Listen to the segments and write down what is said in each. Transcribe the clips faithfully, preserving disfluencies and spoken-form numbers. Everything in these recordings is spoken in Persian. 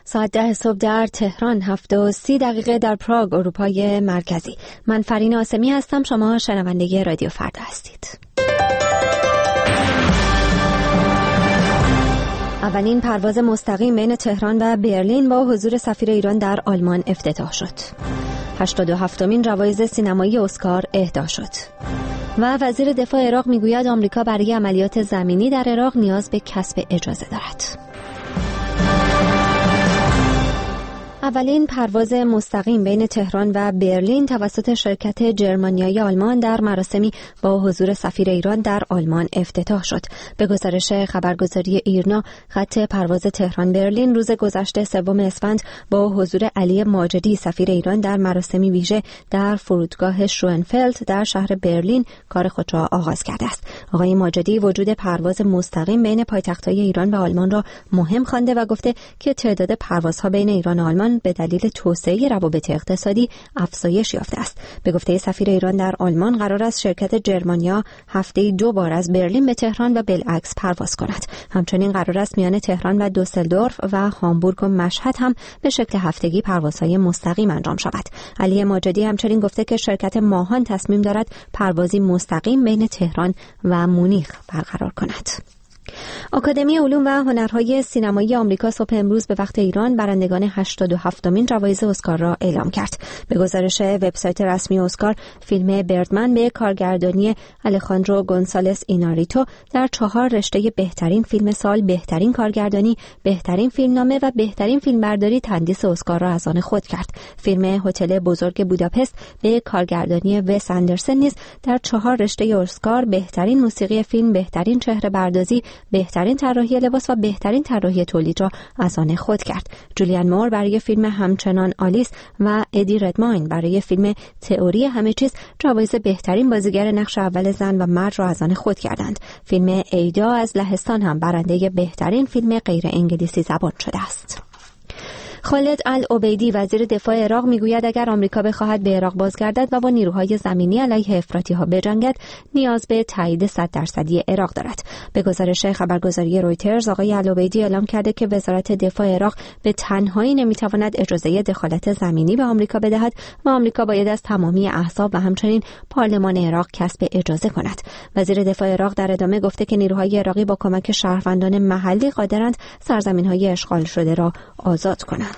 ساعت ده صبح در تهران، هفت و سی دقیقه در پراگ، اروپای مرکزی. من فرین آسمی هستم، شما شنونده رادیو فردا هستید. اولین پرواز مستقیم بین تهران و برلین با حضور سفیر ایران در آلمان افتتاح شد. هشتاد و هفتمین جوایز سینمایی اسکار اهدا شد. و وزیر دفاع عراق میگوید آمریکا برای عملیات زمینی در عراق نیاز به کسب اجازه دارد. اولین پرواز مستقیم بین تهران و برلین توسط شرکت جرمانیایی آلمان در مراسمی با حضور سفیر ایران در آلمان افتتاح شد. به گزارش خبرگزاری ایرنا، خط پرواز تهران برلین روز گذشته سوم اسفند با حضور علی ماجدی سفیر ایران در مراسمی ویژه در فرودگاه شوئنفلد در شهر برلین کار خود را آغاز کرده است. آقای ماجدی وجود پرواز مستقیم بین پایتخت‌های ایران و آلمان را مهم خوانده و گفته که تعداد پروازها بین ایران و آلمان به دلیل توسعه روابط اقتصادی افزایش یافته است. به گفته سفیر ایران در آلمان، قرار است شرکت جرمانیا هفته‌ای دو بار از برلین به تهران و بالعکس پرواز کند. همچنین قرار است میان تهران و دوسلدورف و هامبورگ و مشهد هم به شکل هفتگی پروازهای مستقیم انجام شود. علی ماجدی همچنین گفته که شرکت ماهان تصمیم دارد پروازی مستقیم بین تهران و مونیخ برقرار کند. آکادمی علوم و هنرهای سینمایی آمریکا صبح امروز به وقت ایران برندگان هشتاد و هفتمین جوایز اسکار را اعلام کرد. به گزارش وبسایت رسمی اسکار، فیلم بردمن به کارگردانی الخاندرو گونسالس ایناریتو در چهار رشته بهترین فیلم سال، بهترین کارگردانی، بهترین فیلمنامه و بهترین فیلمبرداری تندیس اسکار را از آن خود کرد. فیلم هتل بزرگ بوداپست به کارگردانی وس اندرسن نیز در چهار رشته اسکار، بهترین موسیقی فیلم، بهترین چهره بردازی، بهترین طراحی لباس و بهترین طراحی تولید را از آن خود کرد. جولیان مور برای فیلم همچنان آلیس و ادی ردماین برای فیلم تئوری همه چیز جوایز بهترین بازیگر نقش اول زن و مرد را از آن خود کردند. فیلم ایدا از لهستان هم برنده بهترین فیلم غیر انگلیسی زبان شده است. خالد العبیدی وزیر دفاع عراق میگوید اگر آمریکا بخواهد به عراق بازگردد و با نیروهای زمینی علیه افراطی‌ها بجنگد، نیاز به تایید صد درصدی عراق دارد. به گزارش خبرگزاری رویترز، آقای العبیدی اعلام کرده که وزارت دفاع عراق به تنهایی نمیتواند اجازه دخالت زمینی به آمریکا بدهد و آمریکا باید از تمامی احزاب و همچنین پارلمان عراق کسب اجازه کند. وزیر دفاع عراق در ادامه گفته که نیروهای عراقی با کمک شهروندان محلی قادرند سرزمین‌های اشغال شده را آزاد کنند.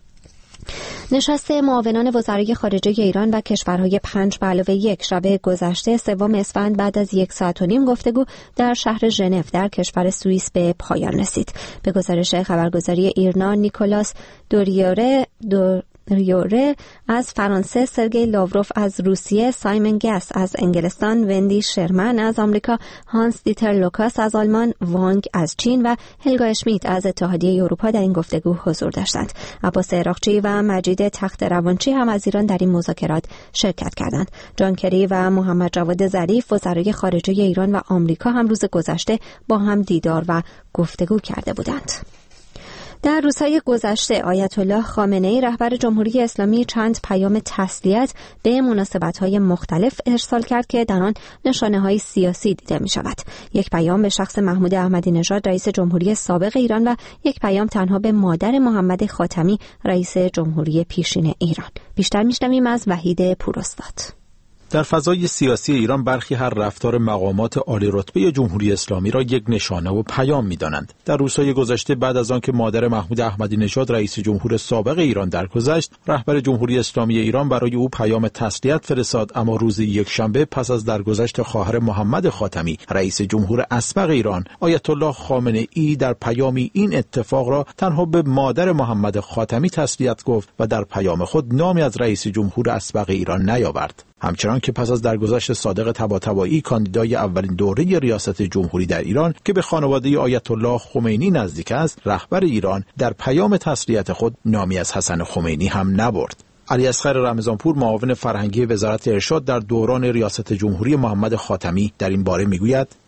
نشست معاونان وزرای خارجه ایران و کشورهای پنج به علاوه یک شب گذشته سوم اسفند بعد از یک ساعت و نیم گفتگو در شهر ژنو در کشور سوئیس به پایان رسید. به گزارش خبرگزاری ایرنا، نیکولاس دوریوره دو ریوره از فرانسه، سرگئی لاوروف از روسیه، سایمن گس از انگلستان، وندی شرمن از آمریکا، هانس دیتر لوکاس از آلمان، وانگ از چین و هلگا اشمیت از اتحادیه اروپا در این گفتگو حضور داشتند. عباس عراقچی و مجید تخت روانچی هم از ایران در این مذاکرات شرکت کردند. جان کری و محمد جواد ظریف وزرای خارجه ایران و آمریکا هم روز گذشته با هم دیدار و گفتگو کرده بودند. در روزهای گذشته آیت الله خامنه‌ای رهبر جمهوری اسلامی چند پیام تسلیت به مناسبت‌های مختلف ارسال کرد که در آن نشانه‌های سیاسی دیده می‌شود. یک پیام به شخص محمود احمدی نژاد رئیس جمهوری سابق ایران و یک پیام تنها به مادر محمد خاتمی رئیس جمهوری پیشین ایران. بیشتر می‌شنویم از وحید پوراستاد. در فضای سیاسی ایران برخی هر رفتار مقامات عالی رتبه جمهوری اسلامی را یک نشانه و پیام می‌دانند. در روزهای گذشته بعد از آنکه مادر محمود احمدی نژاد رئیس جمهور سابق ایران درگذشت، رهبر جمهوری اسلامی ایران برای او پیام تسلیت فرستاد، اما روز یکشنبه پس از درگذشت خواهر محمد خاتمی رئیس جمهور اسبق ایران، آیت الله خامنه‌ای در پیامی این اتفاق را تنها به مادر محمد خاتمی تسلیت گفت و در پیام خود نامی از رئیس جمهور اسبق ایران نیاورد. همچنان که پس از درگذشت صادق طباطبایی کاندیدای اولین دوره ریاست جمهوری در ایران که به خانواده آیت الله خمینی نزدیک است، رهبر ایران در پیام تسلیت خود نامی از حسن خمینی هم نبرد. علی اصغر رمضانپور معاون فرهنگی وزارت ارشاد در دوران ریاست جمهوری محمد خاتمی در این باره میگوید: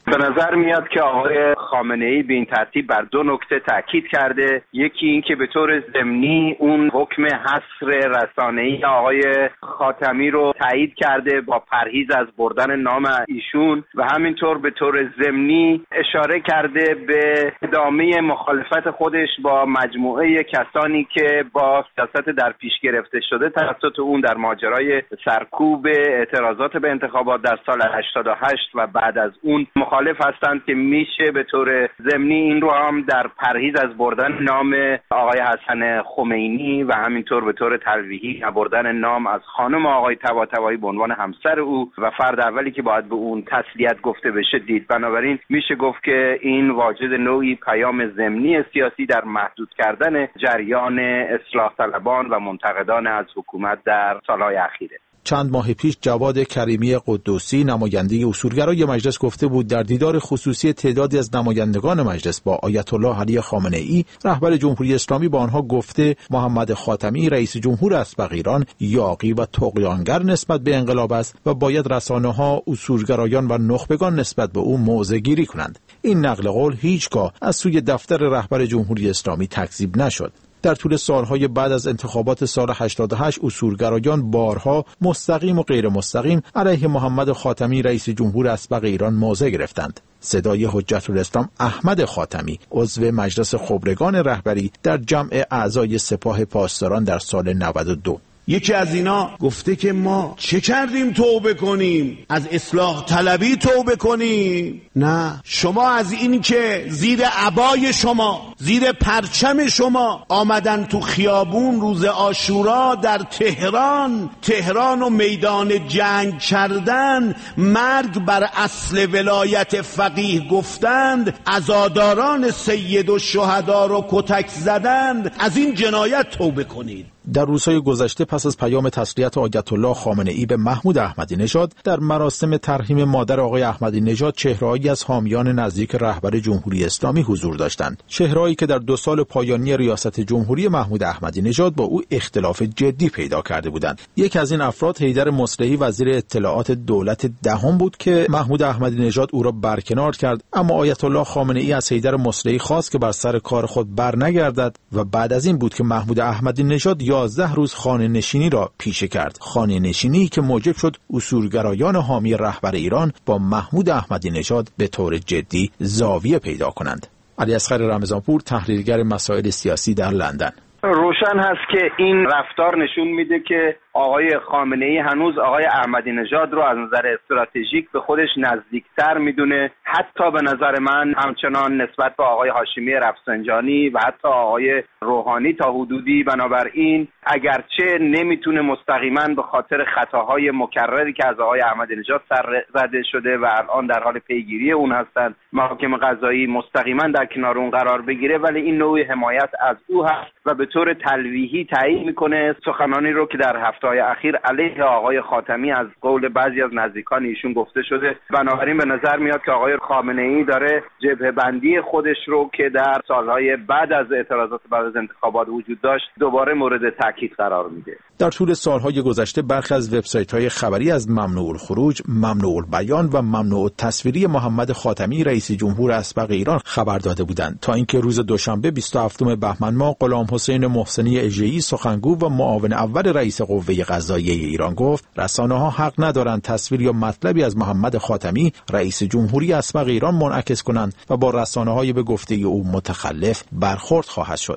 به نظر میاد که آقای خامنه‌ای به این ترتیب بر دو نکته تاکید کرده. یکی این که به طور ضمنی اون حکم حصر رسانه‌ای آقای خاتمی رو تایید کرده با پرهیز از بردن نام ایشون و همینطور به طور ضمنی اشاره کرده به ادامه مخالفت خودش با مجموعه کسانی که با سیاست در پیش گرفته شده توسط اون در ماجرای سرکوب اعتراضات به انتخابات در سال هشتاد و هشت و بعد از اون مخالف هستند که میشه به طور ضمنی این رو هم در پرهیز از بردن نام آقای حسن خمینی و همینطور به طور تلویحی بردن نام از خانم آقای طباطبایی به عنوان همسر او و فرد اولی که باید به اون تسلیت گفته بشه دید. بنابراین میشه گفت که این واجد نوعی پیام ضمنی سیاسی در محدود کردن جریان اصلاح طلبان و منتقدان از حکومت در سالهای اخیره. چند ماه پیش جواد کریمی قدوسی نماینده اصولگرای مجلس گفته بود در دیدار خصوصی تعدادی از نمایندگان مجلس با آیت الله علی خامنه‌ای رهبر جمهوری اسلامی با آنها گفته محمد خاتمی رئیس جمهور اسبق ایران یاغی و طغیانگر نسبت به انقلاب است و باید رسانه‌ها اصولگرایان و نخبگان نسبت به او موضع گیری کنند. این نقل قول هیچگاه از سوی دفتر رهبر جمهوری اسلامی تکذیب نشد. در طول سالهای بعد از انتخابات سال هشتاد و هشت اصولگرایان بارها مستقیم و غیر مستقیم علیه محمد خاتمی رئیس جمهور اسبق ایران موضع گرفتند. صدای حجت الاسلام احمد خاتمی عضو مجلس خبرگان رهبری در جمع اعضای سپاه پاسداران در سال نود و دو یکی از اینا گفته که ما چه کردیم توبه کنیم؟ از اصلاح طلبی توبه کنیم؟ نه، شما از این که زیر عبای شما، زیر پرچم شما آمدن تو خیابون روز عاشورا در تهران تهران و میدان جنگ کردن، مرگ بر اصل ولایت فقیه گفتند، عزاداران سید و شهدا رو کتک زدند، از این جنایت توبه کنید. در روزهای گذشته پس از پیام تسلیت آیت الله خامنه‌ای به محمود احمدی نژاد در مراسم ترحیم مادر آقای احمدی نژاد چهره‌ای از حامیان نزدیک رهبر جمهوری اسلامی حضور داشتند، چهره‌ای که در دو سال پایانی ریاست جمهوری محمود احمدی نژاد با او اختلاف جدی پیدا کرده بودند. یک از این افراد حیدر مصلحی وزیر اطلاعات دولت دهم بود که محمود احمدی نژاد او را برکنار کرد، اما آیت الله خامنه‌ای از حیدر مصلحی خواست که بر سر کار خود برنگردد و بعد از این بود که محمود احمدی نژاد یازده روز خانه نشینی را پیشه کرد. خانه نشینی که موجب شد اصولگرایان حامی رهبر ایران با محمود احمدی نژاد به طور جدی زاویه پیدا کنند. علی اصغر رمضانپور، تحلیلگر مسائل سیاسی در لندن. روشن هست که این رفتار نشون میده که آقای خامنه‌ای هنوز آقای احمدی نژاد رو از نظر استراتژیک به خودش نزدیکتر میدونه، حتی به نظر من همچنان نسبت به آقای هاشمی رفسنجانی و حتی آقای روحانی تا حدودی. بنابراین اگرچه نمیتونه مستقیما به خاطر خطاهای مکرری که از آقای احمدی نژاد سر زده شده و الان در حال پیگیری اون هستند محاکم قضایی مستقیما در کنار اون قرار بگیره، ولی این نوع حمایت از او هست و به طور تلویحی تایید میکنه سخنانی رو که در هفته‌های اخیر علیه آقای خاتمی از قول بعضی از نزدیکان ایشون گفته شده. بنابراین به نظر میاد که آقای خامنه‌ای داره جبهه بندی خودش رو که در سالهای بعد از اعتراضات بعد از انتخابات وجود داشت دوباره مورد تاکید قرار میده. در طول سالهای گذشته برخی از وبسایت‌های خبری از ممنوع الخروج، ممنوع البیان و ممنوع التصویری محمد خاتمی رئیس جمهور اسبق ایران خبر داده بودند تا اینکه روز دوشنبه بیست و هفتم بهمن ماه غلام حسین محسنی اژه‌ای سخنگو و معاون اول رئیس قوه قضاییه ایران گفت رسانه‌ها حق ندارند تصویر یا مطلبی از محمد خاتمی رئیس جمهوری اسبق ایران منعکس کنند و با رسانه‌های به گفته او متخلف برخورد خواهد شد.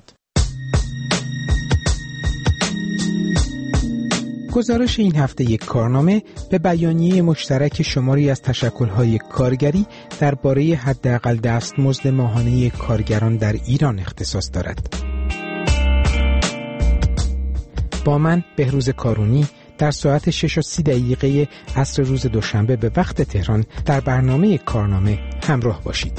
گزارش این هفته یک کارنامه به بیانیه مشترک شماری از تشکل‌های کارگری درباره حداقل دستمزد ماهانه کارگران در ایران اختصاص دارد. با من بهروز کارونی در ساعت شش و سی دقیقه عصر روز دوشنبه به وقت تهران در برنامه کارنامه همراه باشید.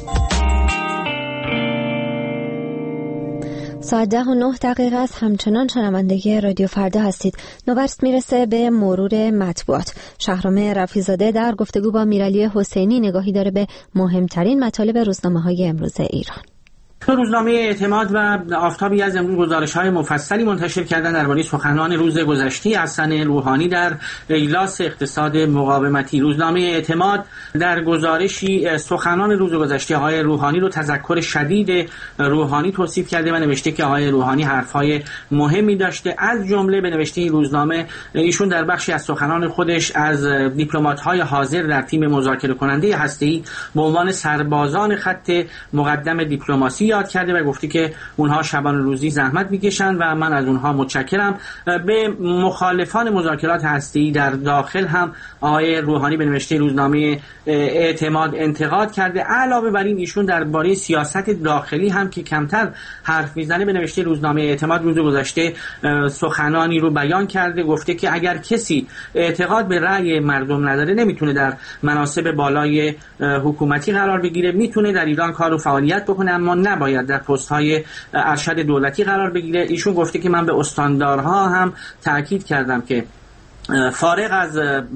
ساعت ده و نه دقیقه است. همچنان شنونده رادیو فردا هستید. نوبت میرسه به مرور مطبوعات. شهرام رفیع‌زاده در گفتگو با میرعلی حسینی نگاهی داره به مهمترین مطالب روزنامه‌های امروز ایران. روزنامه اعتماد و آفتابی از امروز گزارش‌های مفصلی منتشر کردن درباره سخنان روز گذشته حسن روحانی در اجلاس اقتصاد مقاومتی. روزنامه اعتماد در گزارشی سخنان روز گذشته آقای روحانی رو تذکر شدید روحانی توصیف کرده و نوشته که آقای روحانی حرف‌های مهمی داشته. از جمله به نوشته این روزنامه ایشون در بخشی از سخنان خودش از دیپلمات‌های حاضر در تیم مذاکره کننده هسته‌ای به عنوان سربازان خط مقدم دیپلماسی یاد کرده و گفته که اونها شبان روزی زحمت میکشن و من از اونها متشکرم. به مخالفان مذاکرات هسته‌ای در داخل هم آقای روحانی به نوشته روزنامه اعتماد انتقاد کرده. علاوه بر این ایشون درباره سیاست داخلی هم که کمتر حرف میزنه به نوشته روزنامه اعتماد روز گذشته سخنانی رو بیان کرده. گفته که اگر کسی اعتقاد به رأی مردم نداره نمیتونه در مناصب بالای حکومتی قرار بگیره، میتونه در ایران کار و فعالیت بکنه اما نباید در پست‌های ارشد دولتی قرار بگیره. ایشون گفته که من به استاندارها هم تاکید کردم که فارغ از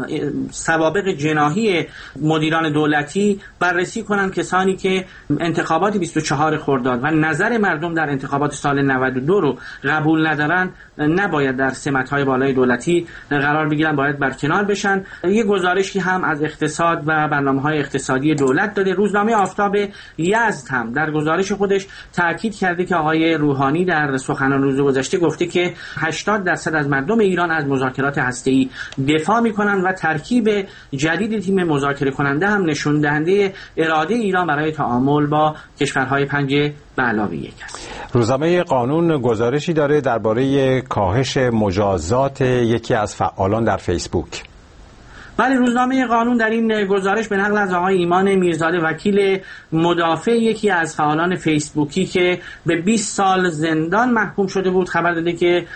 سوابق جناحی مدیران دولتی بررسی کنند کسانی که انتخابات بیست و چهارم خرداد و نظر مردم در انتخابات سال نود و دو رو قبول ندارن نباید در سمت‌های بالای دولتی قرار بگیرن، باید برکنار بشن. یه گزارشی هم از اقتصاد و برنامه‌های اقتصادی دولت داده. روزنامه آفتاب یزد هم در گزارش خودش تاکید کرده که آقای روحانی در سخنان روز گذشته گفته که هشتاد درصد از مردم ایران از مذاکرات هسته‌ای دفاع می‌کنند و ترکیب جدید تیم مذاکره کننده هم نشون دهنده اراده ایران برای تعامل با کشورهای پنج به علاوه یک است. روزنامه قانون گزارشی داره درباره کاهش مجازات یکی از فعالان در فیسبوک. بله، روزنامه قانون در این گزارش به نقل از آقای ایمان میرزاده وکیل مدافع یکی از فعالان فیسبوکی که به بیست سال زندان محکوم شده بود خبر داده که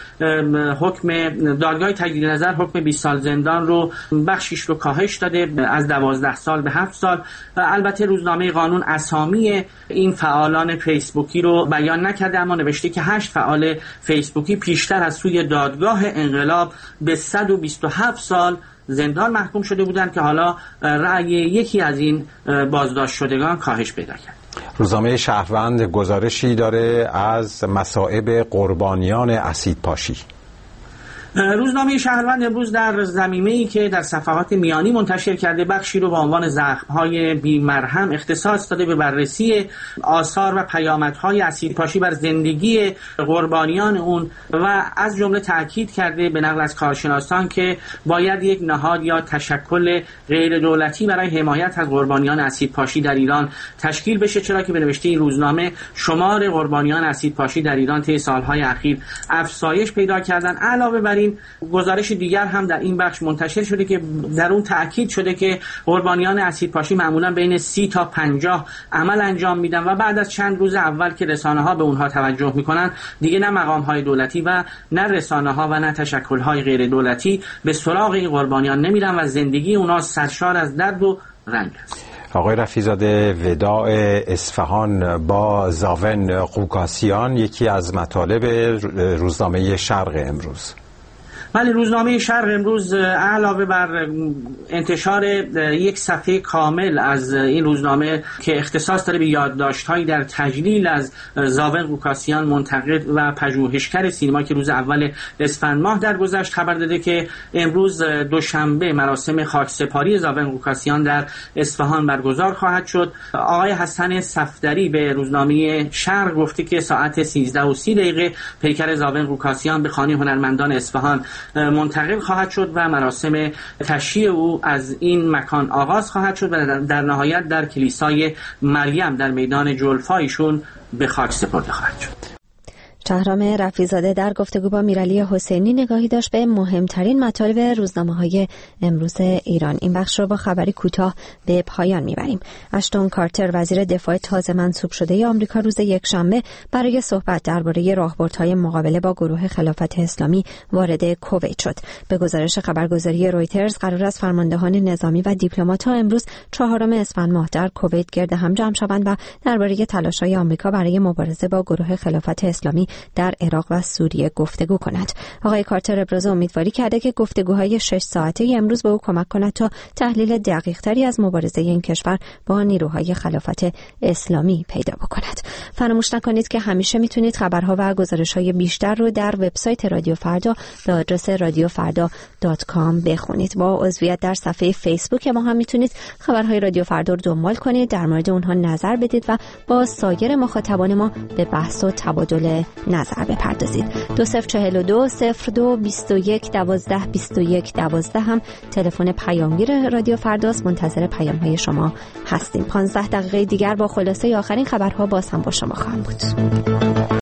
حکم دادگاه تجدید نظر حکم بیست سال زندان رو بخشیش رو کاهش داده از دوازده سال به هفت سال. البته روزنامه قانون اسامی این فعالان فیسبوکی رو بیان نکرده اما نوشته که هشت فعال فیسبوکی پیشتر از سوی دادگاه انقلاب به صد و بیست و هفت سال زندان محکوم شده بودند که حالا رأی یکی از این بازداشت شدگان کاهش پیدا کرد. روزنامه شهروند گزارشی داره از مصائب قربانیان اسیدپاشی. روزنامه شهروند امروز در ضمیمه‌ای که در صفحات میانی منتشر کرده بخشی رو با عنوان زخم‌های بی‌مرهم اختصاص داده به بررسی آثار و پیامدهای اسیدپاشی بر زندگی قربانیان اون و از جمله تاکید کرده به نقل از کارشناسان که باید یک نهاد یا تشکل غیر دولتی برای حمایت از قربانیان اسیدپاشی در ایران تشکیل بشه، چرا که به نوشته این روزنامه شمار قربانیان اسیدپاشی در ایران طی سالهای اخیر افزایش پیدا کردن. علاوه بر این گزارش دیگر هم در این بخش منتشر شده که در اون تأکید شده که قربانیان اسیدپاشی معمولا بین سی تا پنجاه عمل انجام میدن و بعد از چند روز اول که رسانه‌ها به اونها توجه میکنن دیگه نه مقام‌های دولتی و نه رسانه‌ها و نه تشکل‌های غیر دولتی به سراغ این قربانیان نمیرن و زندگی اونها سرشار از درد و رنج است. آقای رفیع‌زاده، وداع اصفهان با زاون قوکاسیان یکی از مطالب روزنامه شرق امروز. ولی روزنامه شرق امروز علاوه بر انتشار یک صفحه کامل از این روزنامه که اختصاص داره به یادداشت‌هایی در تجلیل از زاون قوکاسیان منتقد و پژوهشگر سینما که روز اول اسفند ماه درگذشت خبر داده که امروز دوشنبه مراسم خاکسپاری زاون قوکاسیان در اصفهان برگزار خواهد شد. آقای حسن صفدری به روزنامه شرق گفته که ساعت سیزده و سی دقیقه پیکر زاون قوکاسیان به خانه هنرمندان اصفهان منتقل خواهد شد و مراسم تشییع او از این مکان آغاز خواهد شد و در نهایت در کلیسای مریم در میدان جلفایشون به خاک سپرده خواهد شد. شهرام رفیع‌زاده در گفتگو با میرعلی حسینی نگاهی داشت به مهمترین مطالب روزنامه‌های امروز ایران. این بخش رو با خبری کوتاه به پایان میبریم. اشتون کارتر وزیر دفاع تازه منصوب شده آمریکا روز یکشنبه برای صحبت درباره راهبردهای مقابله با گروه خلافت اسلامی وارد کویت شد. به گزارش خبرگزاری رویترز قرار است فرماندهان نظامی و دیپلمات‌ها امروز چهارم اسفند ماه در کویت گرد هم جمع شوند و درباره تلاش‌های آمریکا برای مبارزه با گروه خلافت اسلامی در عراق و سوریه گفتگو کند. آقای کارتر ابراز امیدواری کرده که گفتگوهای شش ساعته امروز به او کمک کند تا تحلیل دقیق‌تری از مبارزه این کشور با نیروهای خلافت اسلامی پیدا بکند. فراموش نکنید که همیشه میتونید خبرها و گزارش‌های بیشتر رو در وبسایت رادیو فردا به آدرس رادیو فردا دات کام بخونید. با عضویت در صفحه فیسبوک ما هم میتونید خبرهای رادیو فردا رو دنبال کنید، در مورد اونها نظر بدید و با سایر مخاطبان ما به بحث و تبادل نظر بپردازید. دو صفر چهل و دو صفر دو بیست و یک دوازده بیست و یک دوازده هم تلفن پیامگیر رادیو فرداست. منتظر پیام‌های شما هستیم. پانزده دقیقه دیگر با خلاصه آخرین خبرها باز هم با شما خواهم بود.